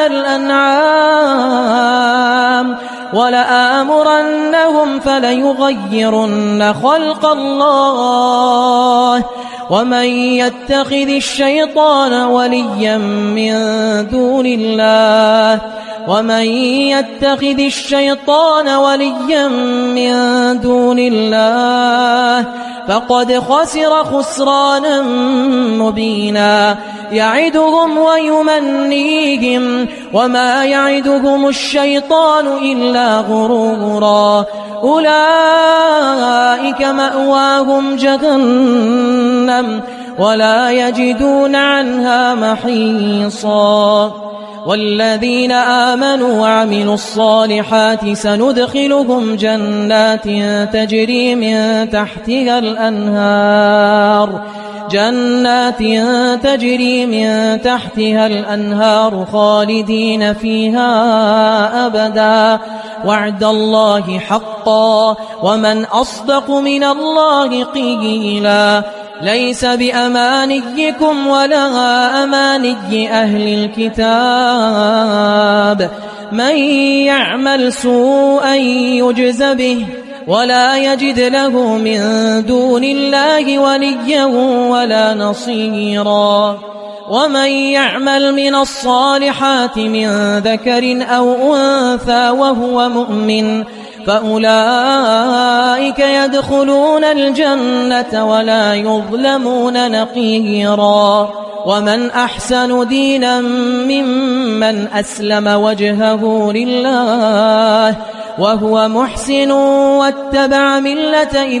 الأنعام ولآمرنهم فليغيرن خلق الله ومن يتخذ الشيطان وليا من دون الله فقد خسر خسرانا مبينا يعدهم ويمنيهم وما يعدهم الشيطان إلا غرورا أولئك مأواهم جهنم ولا يجدون عنها محيصا والذين آمنوا وعملوا الصالحات سندخلهم جنات تجري من تحتها الأنهار خالدين فيها أبدا وعد الله حقا ومن أصدق من الله قيلا ليس بأمانيكم ولا أماني أهل الكتاب من يعمل سوءا يجز به ولا يجد له من دون الله وليا ولا نصيرا ومن يعمل من الصالحات من ذكر أو أنثى وهو مؤمن فأولئك يدخلون الجنة ولا يظلمون نقيرا ومن أحسن دينا ممن أسلم وجهه لله وهو محسن واتبع ملة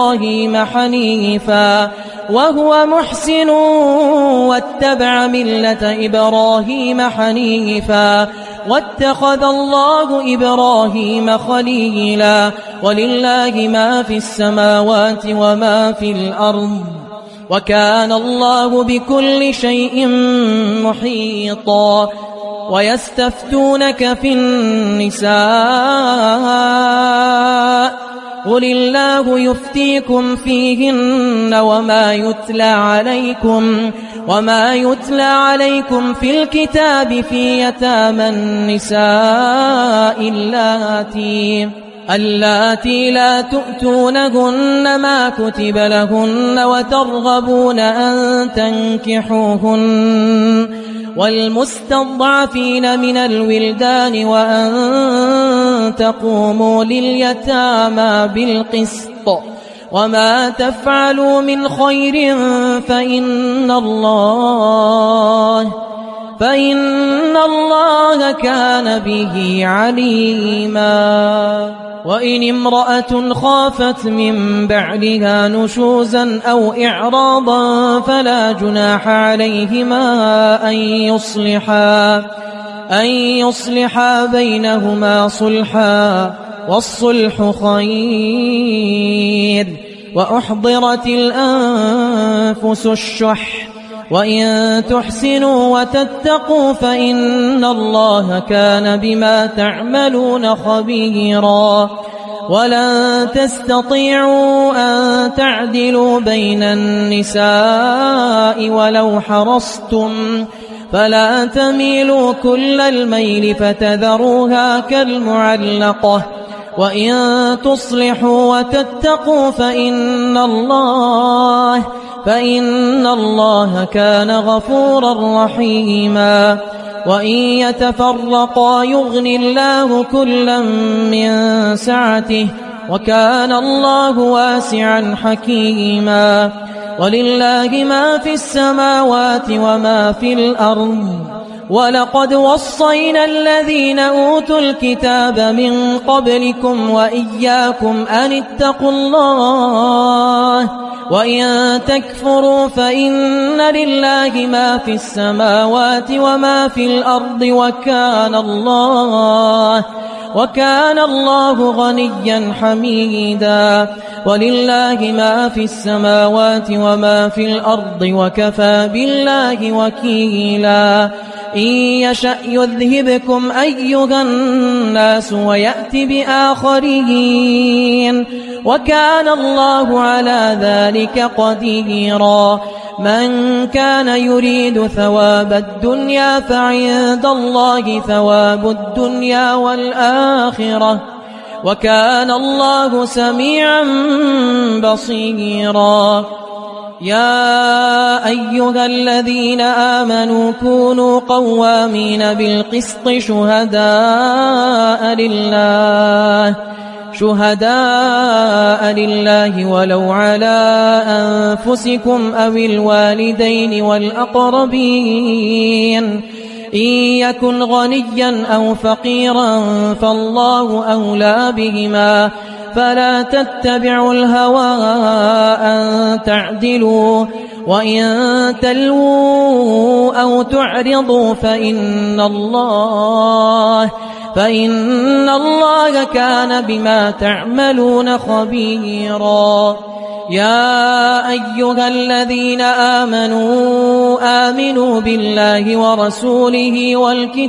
إبراهيم حنيفا واتخذ الله إبراهيم خليلا ولله ما في السماوات وما في الأرض وكان الله بكل شيء محيطا ويستفتونك في النساء قل الله يفتيكم فيهن وما يتلى عليكم في الكتاب في يتامى النساء اللاتي لا تؤتونهن ما كتب لهن وترغبون أن تنكحوهن والمستضعفين من الولدان وأن تقوموا لليتامى بالقسط وما تفعلوا من خير فإن الله كان به عليما وإن امرأة خافت من بعدها نشوزا أو إعراضا فلا جناح عليهما أن يصلحا بينهما صلحا والصلح خير وأحضرت الأنفس الشح وإن تحسنوا وتتقوا فإن الله كان بما تعملون خبيرا ولن تستطيعوا أن تعدلوا بين النساء ولو حرصتم فلا تميلوا كل الميل فتذروها كالمعلقة وإن تصلحوا وتتقوا فإن الله كان غفورا رحيما وإن يتفرقا يغني الله كلا من سعته وكان الله واسعا حكيما ولله ما في السماوات وما في الأرض ولقد وصينا الذين أوتوا الكتاب من قبلكم وإياكم أن اتقوا الله وإن تكفروا فإن لله ما في السماوات وما في الأرض وكان الله غنيا حميدا ولله ما في السماوات وما في الأرض وكفى بالله وكيلا إن يشأ يذهبكم أيها الناس ويأت بآخرين وكان الله على ذلك قديرا من كان يريد ثواب الدنيا فعند الله ثواب الدنيا والآخرة وكان الله سميعا بصيرا يا أيها الذين آمنوا كونوا قوامين بالقسط شهداء لله ولو على أنفسكم أو الوالدين والأقربين إن يكن غنيا أو فقيرا فالله أولى بهما فلا تتبعوا الهوى أن تعدلوا وإن تلووا أو تعرضوا فإن الله كان بما تعملون خبيرا يا أيها الذين آمنوا بالله ورسوله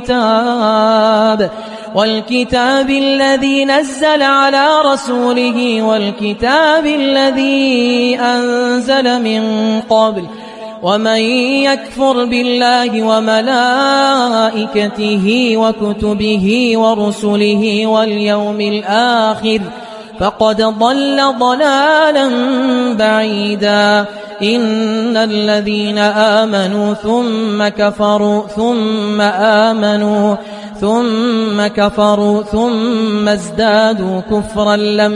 والكتاب الذي نزل على رسوله والكتاب الذي أنزل من قبل ومن يكفر بالله وملائكته وكتبه ورسله واليوم الآخر فقد ضل ضلالا بعيدا إن الذين آمنوا ثم كفروا ثم ازدادوا كفرا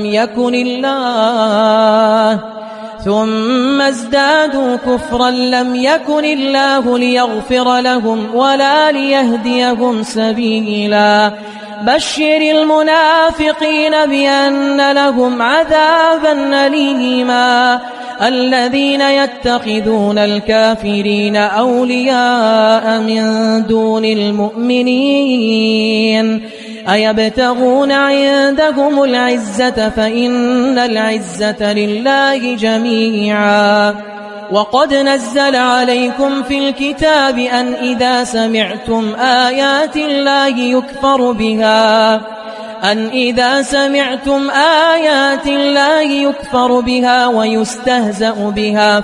لم يكن الله ليغفر لهم ولا ليهديهم سبيلا بشر المنافقين بأن لهم عذابا أليما الذين يتخذون الكافرين أولياء من دون المؤمنين أيبتغون عندهم العزة فإن العزة لله جميعا وقد نزل عليكم في الكتاب أن إذا سمعتم آيات الله يكفر بها ويستهزأ بها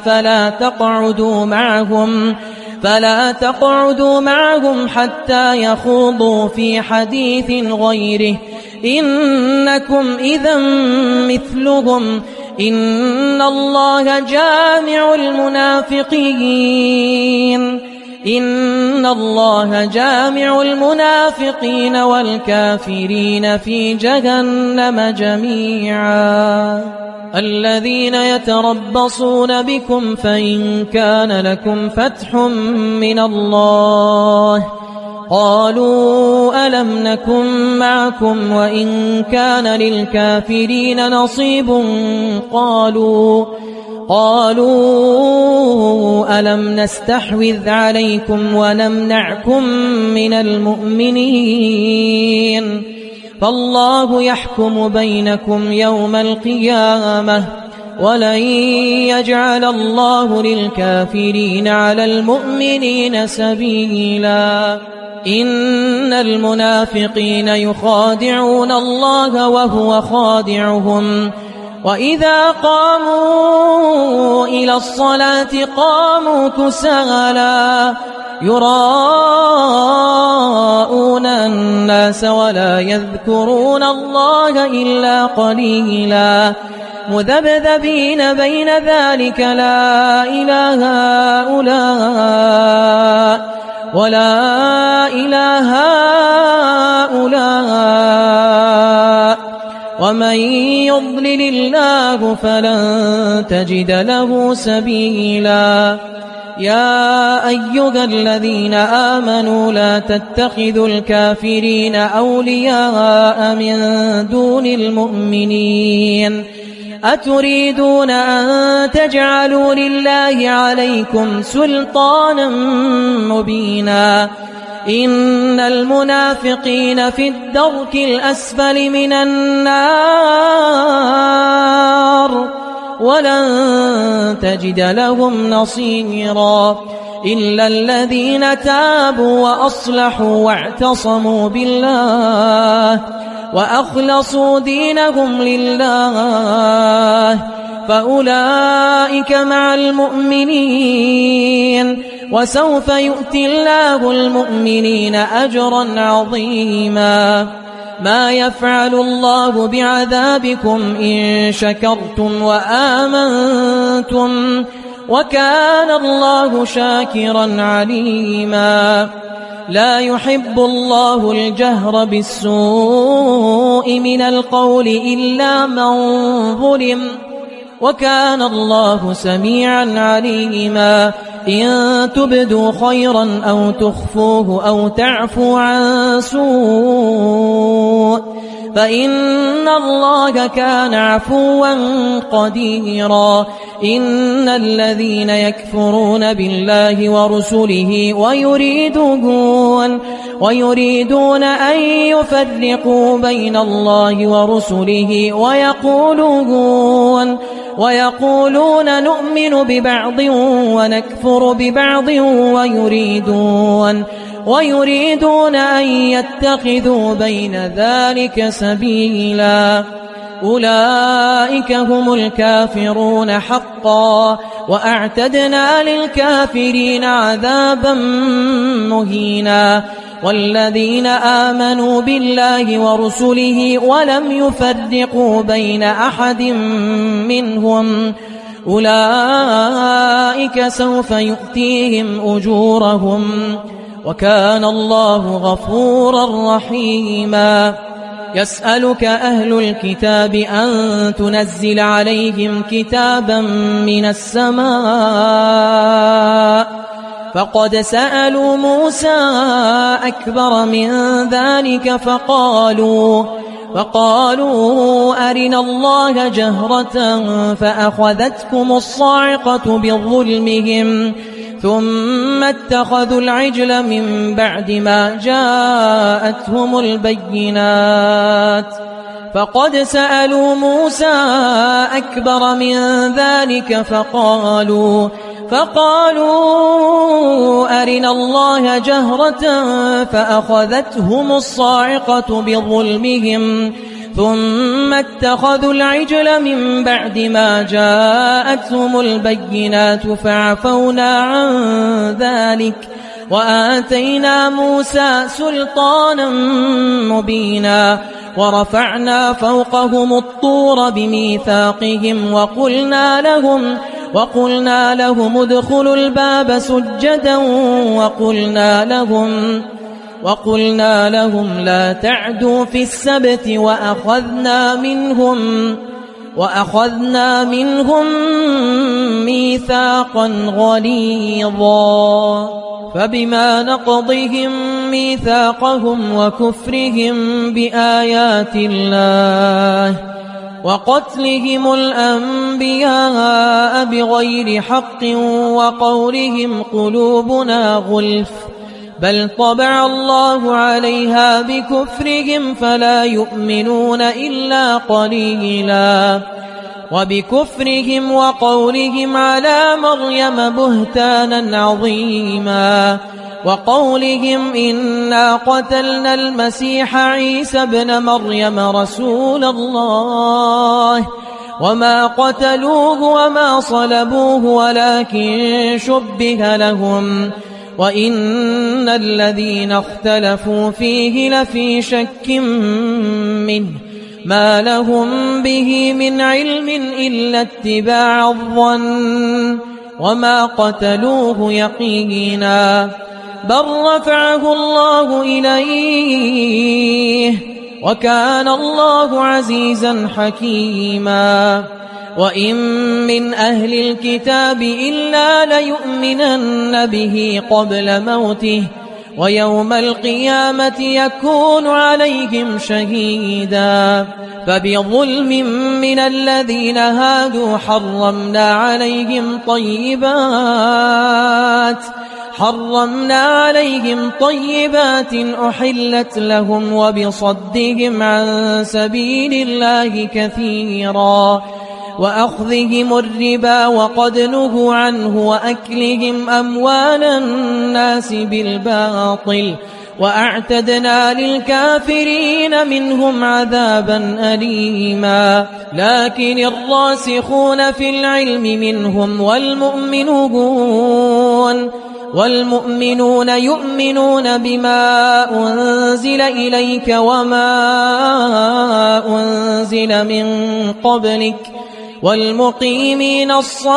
فلا تقعدوا معهم حتى يخوضوا في حديث غيره إنكم إذا مثلهم إن الله جامع المنافقين والكافرين في جهنم جميعا الذين يتربصون بكم فإن كان لكم فتح من الله قالوا ألم نكن معكم وإن كان للكافرين نصيب قالوا ألم نستحوذ عليكم ونمنعكم من المؤمنين فالله يحكم بينكم يوم القيامة ولن يجعل الله للكافرين على المؤمنين سبيلا إن المنافقين يخادعون الله وهو خادعهم وإذا قاموا إلى الصلاة قاموا كسالى يراءون الناس ولا يذكرون الله إلا قليلا مذبذبين بين ذلك لا إله هؤلاء ولا إله هؤلاء ومن يضلل الله فلن تجد له سبيلا يا أيها الذين آمنوا لا تتخذوا الكافرين أولياء من دون المؤمنين أتريدون أن تجعلوا لله عليكم سلطانا مبينا إن المنافقين في الدرك الأسفل من النار ولن تجد لهم نصيرا إلا الذين تابوا وأصلحوا واعتصموا بالله وأخلصوا دينهم لله فأولئك مع المؤمنين وسوف يؤتي الله المؤمنين أجرا عظيما ما يفعل الله بعذابكم إن شكرتم وآمنتم وكان الله شاكرا عليما لا يحب الله الجهر بالسوء من القول إلا من ظلم وكان الله سميعا عليما إن تبدوا خيرا أو تخفوه أو تعفوا عن سوء فإن الله كان عفوا قديرا إن الذين يكفرون بالله ورسله ويريدون أن يفرقوا بين الله ورسله ويقولون نؤمن ببعض ونكفر ببعض ويريدون أن يتخذوا بين ذلك سبيلا أولئك هم الكافرون حقا وأعتدنا للكافرين عذابا مهينا والذين آمنوا بالله ورسله ولم يفرقوا بين أحد منهم أولئك سوف يؤتيهم أجورهم وكان الله غفورا رحيما يسألك أهل الكتاب أن تنزل عليهم كتابا من السماء فقد سألوا موسى أكبر من ذلك فقالوا أرنا الله جهرة فأخذتكم الصاعقة بظلمهم ثم اتخذوا العجل من بعد ما جاءتهم البينات فقد سألوا موسى أكبر من ذلك فقالوا أرنا الله جهرة فأخذتهم الصاعقة بظلمهم ثم اتخذوا العجل من بعد ما جاءتهم البينات فعفونا عن ذلك وآتينا موسى سلطانا مبينا ورفعنا فوقهم الطور بميثاقهم وقلنا لهم ادخلوا الباب سجدا وقلنا لهم لا تعدوا في السبت وأخذنا منهم ميثاقا غليظا فبما نقضهم ميثاقهم وكفرهم بآيات الله وقتلهم الأنبياء بغير حق وقولهم قلوبنا غلف بل طبع الله عليها بكفرهم فلا يؤمنون إلا قليلا وبكفرهم وقولهم على مريم بهتانا عظيما وقولهم إنا قتلنا المسيح عيسى ابن مريم رسول الله وما قتلوه وما صلبوه ولكن شبه لهم وإن الذين اختلفوا فيه لفي شك منه ما لهم به من علم إلا اتباع الظن وما قتلوه يقينا بل رفعه الله إليه وكان الله عزيزا حكيما وإن من أهل الكتاب إلا ليؤمنن به قبل موته ويوم القيامة يكون عليهم شهيدا فبظلم من الذين هادوا حرمنا عليهم طيبات أحلت لهم وبصدهم عن سبيل الله كثيرا وأخذهم الربا وقد نهوا عنه وأكلهم أموال الناس بالباطل وأعتدنا للكافرين منهم عذابا أليما لكن الراسخون في العلم منهم والمؤمنون يؤمنون بما أنزل إليك وما أنزل من قبلك والمقيمين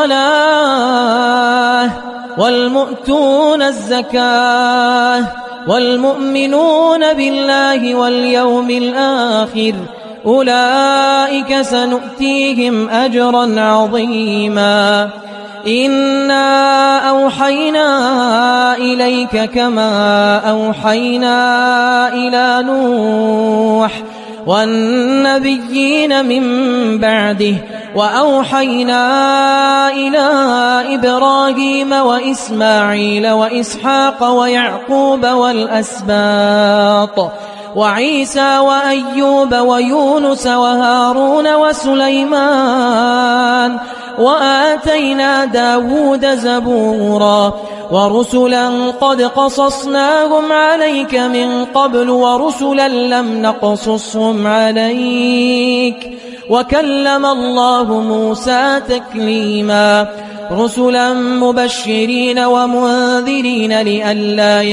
الصلاة والمؤتون الزكاة والمؤمنون بالله واليوم الآخر أولئك سنؤتيهم أجرا عظيما إنا أوحينا إليك كما أوحينا إلى نوح والنبيين من بعده وأوحينا إلى إبراهيم وإسماعيل وإسحاق ويعقوب والأسباط وعيسى وأيوب ويونس وهارون وسليمان وآتينا داود زبورا ورسلا قد قصصناهم عليك من قبل ورسلا لم نقصصهم عليك وكلم الله موسى تكليما رسلا مبشرين ومنذرين لئلا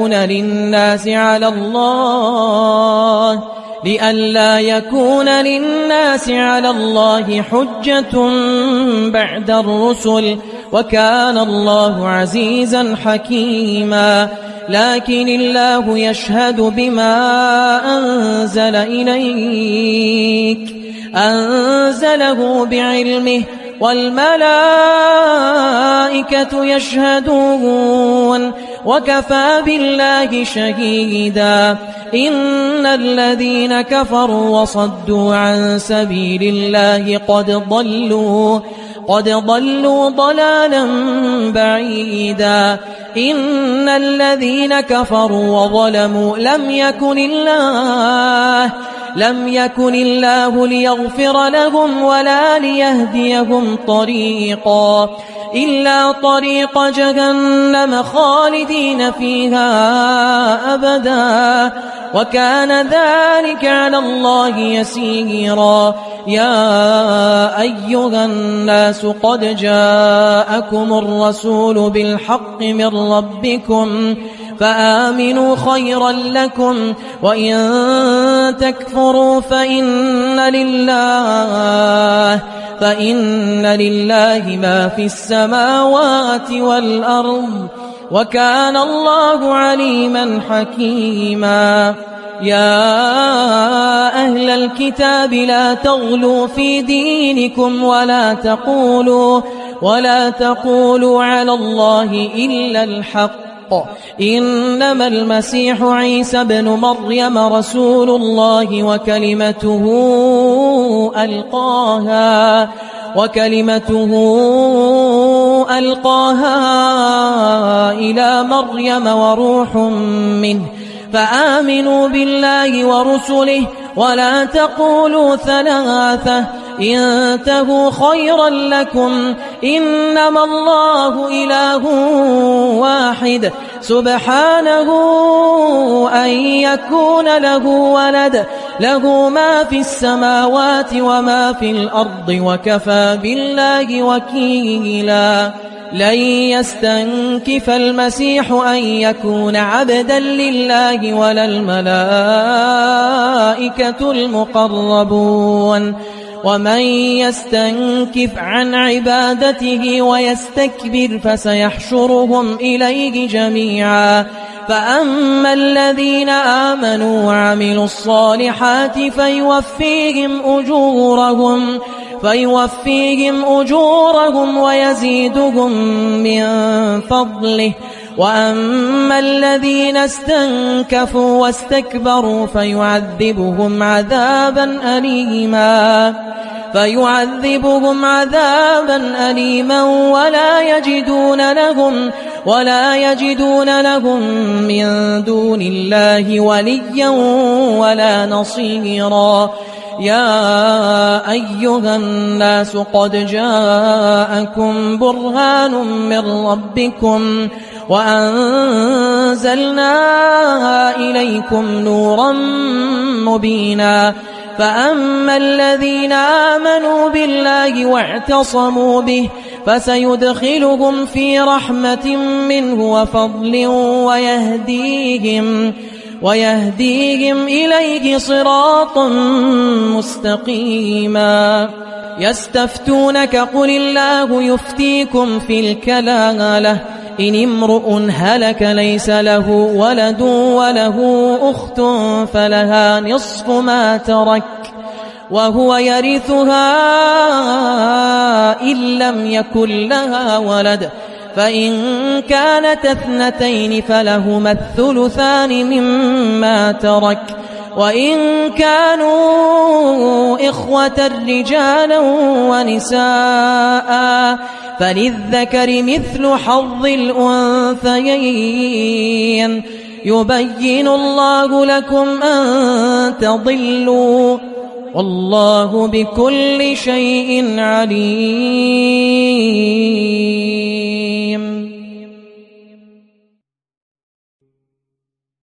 يكون للناس على الله حجة بعد الرسل وكان الله عزيزا حكيما لكن الله يشهد بما أنزل إليك أنزله بعلمه والملائكة يشهدون وكفى بالله شهيدا إن الذين كفروا وصدوا عن سبيل الله قد ضلوا ضلالا بعيدا إن الذين كفروا وظلموا لم يكن الله ليغفر لهم ولا ليهديهم طريقا إلا طريق جهنم خالدين فيها أبدا وكان ذلك على الله يسيرا يا أيها الناس قد جاءكم الرسول بالحق من ربكم فآمنوا خيرا لكم وإن تكفروا فإن لله ما في السماوات والأرض وكان الله عليما حكيما يا أهل الكتاب لا تغلوا في دينكم ولا تقولوا على الله إلا الحق إنما المسيح عيسى بن مريم رسول الله وكلمته ألقاها إلى مريم وروح منه فآمنوا بالله ورسله ولا تقولوا ثلاثة انتهوا خيرا لكم إنما الله إله واحد سبحانه أن يكون له ولد له ما في السماوات وما في الأرض وكفى بالله وكيلا لن يستنكف المسيح أن يكون عبدا لله ولا الملائكة المقربون ومن يستنكف عن عبادته ويستكبر فسيحشرهم إليه جميعا فأما الذين آمنوا وعملوا الصالحات فيوفيهم أجورهم ويزيدهم من فضله وأما الذين استنكفوا واستكبروا فيعذبهم عذابا أليما ولا يجدون لهم من دون الله وليا ولا نصيرا يا أيها الناس قد جاءكم برهان من ربكم وأنزلنا إليكم نورا مبينا فأما الذين آمنوا بالله واعتصموا به فسيدخلهم في رحمة منه وفضل ويهديهم إليه صراطا مستقيما يستفتونك قل الله يفتيكم في الكلالة إن امرؤ هلك ليس له ولد وله أخت فلها نصف ما ترك وهو يرثها إن لم يكن لها ولد فإن كانت اثنتين فلهما الثلثان مما ترك وإن كانوا إخوة رجالا ونساء فللذكر مثل حظ الأنثيين يبين الله لكم أن تضلوا والله بكل شيء عليم.